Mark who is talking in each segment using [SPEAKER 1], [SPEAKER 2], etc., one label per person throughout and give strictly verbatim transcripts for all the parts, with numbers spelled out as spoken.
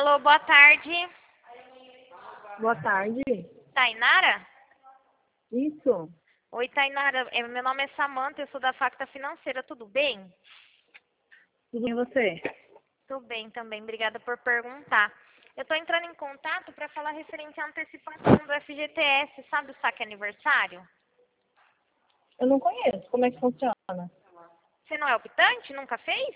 [SPEAKER 1] Alô, boa tarde.
[SPEAKER 2] Boa tarde.
[SPEAKER 1] Tainara?
[SPEAKER 2] Isso.
[SPEAKER 1] Oi, Tainara. É, Meu nome é Samanta, eu sou da Facta Financeira, tudo bem?
[SPEAKER 2] Tudo bem você?
[SPEAKER 1] Tudo bem também, obrigada por perguntar. Eu estou entrando em contato para falar referente à antecipação do F G T S, sabe o saque aniversário?
[SPEAKER 2] Eu não conheço. Como é que funciona?
[SPEAKER 1] Você não é optante? Nunca fez?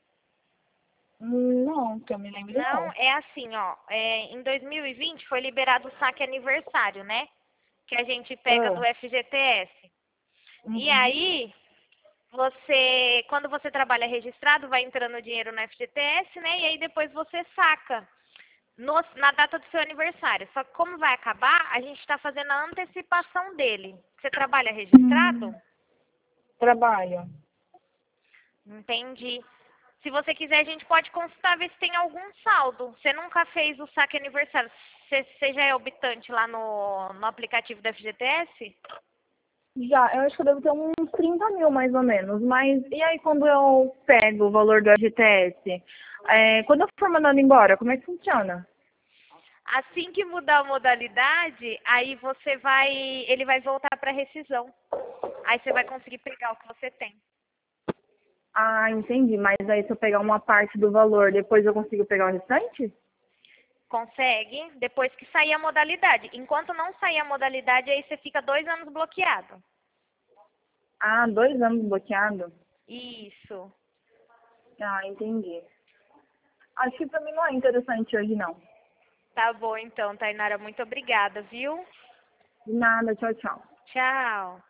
[SPEAKER 2] Hum, Não, que eu me lembro
[SPEAKER 1] Não,
[SPEAKER 2] não.
[SPEAKER 1] é assim, ó. É, em dois mil e vinte foi liberado o saque aniversário, né? Que a gente pega do
[SPEAKER 2] Ah,
[SPEAKER 1] F G T S. E
[SPEAKER 2] uhum.
[SPEAKER 1] aí, você, quando você trabalha registrado, vai entrando dinheiro no F G T S, né? E aí depois você saca no- na data do seu aniversário. Só que como vai acabar, a gente está fazendo a antecipação dele. Você trabalha registrado?
[SPEAKER 2] Hum, Trabalho.
[SPEAKER 1] Entendi. Se você quiser, a gente pode consultar, ver se tem algum saldo. Você nunca fez o saque aniversário. Você, você já é optante lá no, no aplicativo da F G T S?
[SPEAKER 2] Já, eu acho que eu devo ter uns trinta mil mais ou menos. Mas e aí quando eu pego o valor do F G T S? É, quando eu for mandando embora, como é que funciona?
[SPEAKER 1] Assim que mudar a modalidade, aí você vai, ele vai voltar para rescisão. Aí você vai conseguir pegar o que você tem.
[SPEAKER 2] Ah, entendi. Mas aí se eu pegar uma parte do valor, depois eu consigo pegar o restante?
[SPEAKER 1] Consegue, depois que sair a modalidade. Enquanto não sair a modalidade, aí você fica dois anos bloqueado.
[SPEAKER 2] Ah, dois anos bloqueado?
[SPEAKER 1] Isso.
[SPEAKER 2] Ah, entendi. Acho que pra mim não é interessante hoje não.
[SPEAKER 1] Tá bom então, Tainara. Muito obrigada, viu?
[SPEAKER 2] De nada, tchau, tchau.
[SPEAKER 1] Tchau.